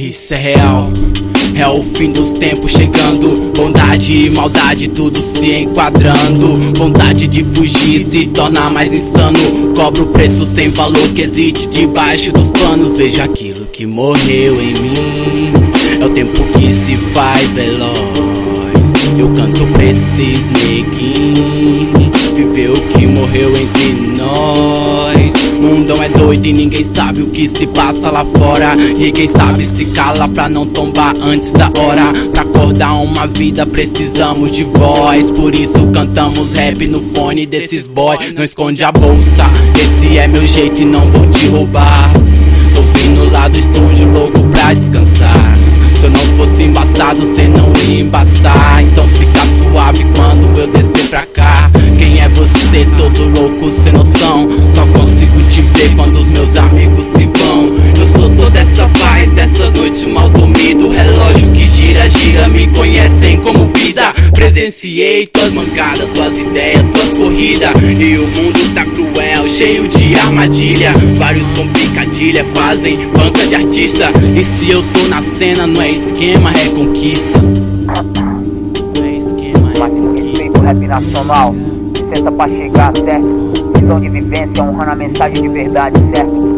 Isso é real, é o fim dos tempos chegando. Bondade e maldade tudo se enquadrando. Vontade de fugir se torna mais insano. Cobra o preço sem valor que existe debaixo dos panos. Veja aquilo que morreu em mim, é o tempo que se faz veloz. Eu canto pra esses neguinhos, viveu o que morreu entre nós. Mundão é doido e ninguém sabe o que se passa lá fora. E quem sabe se cala pra não tombar antes da hora. Pra acordar uma vida precisamos de voz. Por isso cantamos rap no fone desses boy. Não esconde a bolsa, esse é meu jeito e não vou te roubar. Tô vindo lá do estúdio louco pra descansar. Se eu não fosse embaçado, cê não ia embaçar. Então fica suave quando eu descer pra cá. Quem é você, todo louco, sem noção? Só consigo te ver quando os meus amigos se vão. Eu sou toda essa paz, dessas noites mal dormido. Relógio que gira, gira, me conhecem como vida. Presenciei tuas mancadas, tuas ideias, tuas corridas. E o mundo tá cruel, cheio de armadilha. Vários com picadilha fazem banca de artista. E se eu tô na cena, não é esquema, é conquista. Não é esquema, é máximo respeito, rap nacional. Licença pra chegar, certo? Visão de vivência, honrando a mensagem de verdade, certo?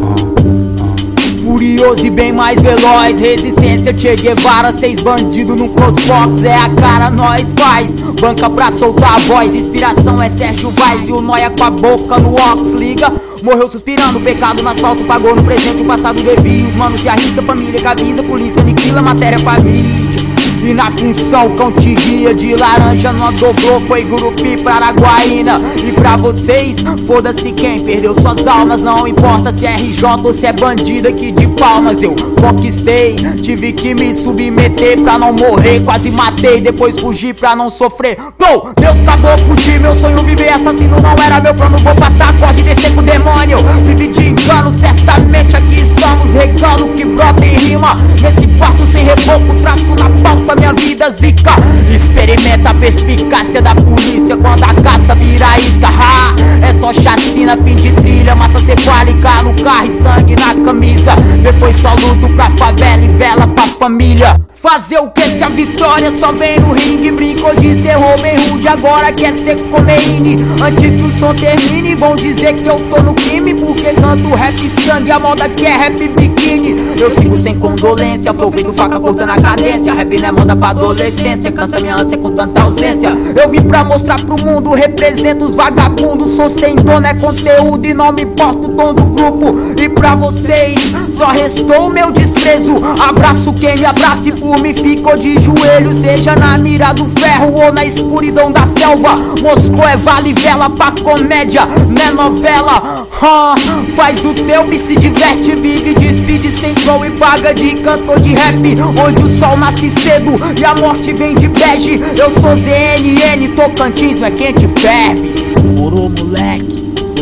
Furioso e bem mais veloz, resistência Che Guevara, 6 bandidos no crossbox, é a cara nós faz, banca pra soltar a voz, inspiração é Sérgio Vaz e o Noia com a boca no ox, liga, morreu suspirando, pecado no asfalto, pagou no presente, o passado devia, os manos se arrisca, família que avisa, polícia aniquila, matéria pra mídia. E na função cão te guia, de laranja não dobrou, foi Gurupi pra Araguaína. E pra vocês, foda-se quem perdeu suas almas. Não importa se é RJ ou se é bandido aqui de Palmas. Eu conquistei, tive que me submeter pra não morrer. Quase matei, depois fugi pra não sofrer. Pô, Deus acabou, fudi, meu sonho viver assassino não era meu plano. Vou passar acorde e descer com o demônio. Vive de engano, certamente aqui estamos regando que brota em rima. Nesse quarto sem reboco, traço na pauta minha vida zica. Experimenta a perspicácia da polícia quando a caça vira isca. Ha! É só chacina, fim de trilha, massa cefálica no carro e sangue na camisa. Depois só luto pra favela e vela pra família. Fazer o que se a vitória só vem no ringue? Brincou de ser Robin Hood, agora quer ser Comeine. Antes que o som termine, vão dizer que eu tô no crime, porque canto rap sangue, a moda que é rap biquíni. Eu sigo sem condolência, flow feito faca cortando a cadência. Rap não é moda pra adolescência, cansa minha ânsia com tanta ausência. Eu vim pra mostrar pro mundo, represento os vagabundos. Sou sem dono, é conteúdo e não me importa o tom do grupo. E pra vocês, só restou o meu desprezo. Abraço quem me abraça e por mim ficou de joelho. Seja na mira do ferro ou na escuridão da selva. Moscou é vale vela pra comédia, não é novela. Faz o teu e se diverte, vive de speed sem flow e paga de cantor de rap. Onde o sol nasce cedo e a morte vem de bege. Eu sou ZNN, Tocantins, não é quente ferve. Morou, moleque.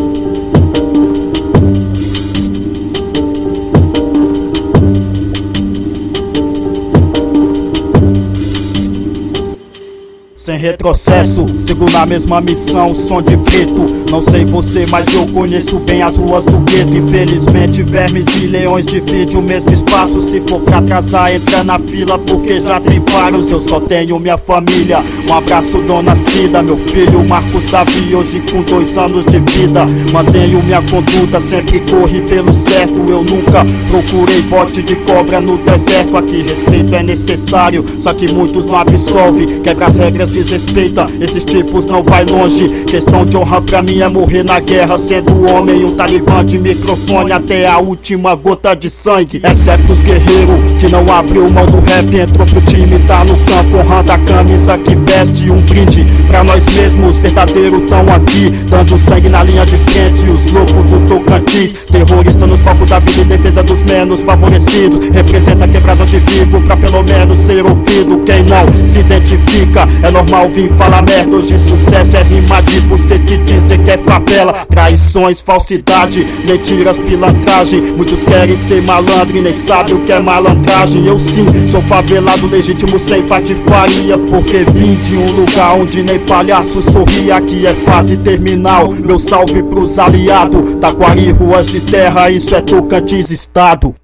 Sem retrocesso, sigo na mesma missão, som de preto. Não sei você, mas eu conheço bem as ruas do gueto. Infelizmente vermes e leões dividem o mesmo espaço. Se for pra atrasar, entra na fila, porque já tem vários. Eu só tenho minha família, um abraço dona Cida. Meu filho Marcos Davi, hoje com 2 anos de vida. Mantenho minha conduta, sempre corri pelo certo. Eu nunca procurei bote de cobra no deserto. Aqui respeito é necessário, só que muitos não absolvem. Quebra as regras, desrespeita, esses tipos não vai longe. Questão de honra pra mim é morrer na guerra, sendo homem, um talibã de microfone até a última gota de sangue. Exceto os guerreiros que não abriu mão do rap, entrou pro time, tá no campo honrando a camisa que veste. Um brinde pra nós mesmos, verdadeiros tão aqui, dando sangue na linha de frente. Os loucos do Tocantins, terrorista nos palcos da vida em defesa dos menos favorecidos. Representa quebrada de vivo pra pelo menos ser ouvido. Quem não se identifica, é normal vir falar merda. Hoje sucesso é rimar de você que dizer que é favela. Traições, falsidade, mentiras, pilantragem. Muitos querem ser malandro e nem sabem o que é malandragem. Eu sim, sou favelado legítimo sem patifaria, porque vim de um lugar onde nem palhaço sorria. Aqui é fase terminal, meu salve pros aliados. Taquari, ruas de terra, isso é Tocantins estado.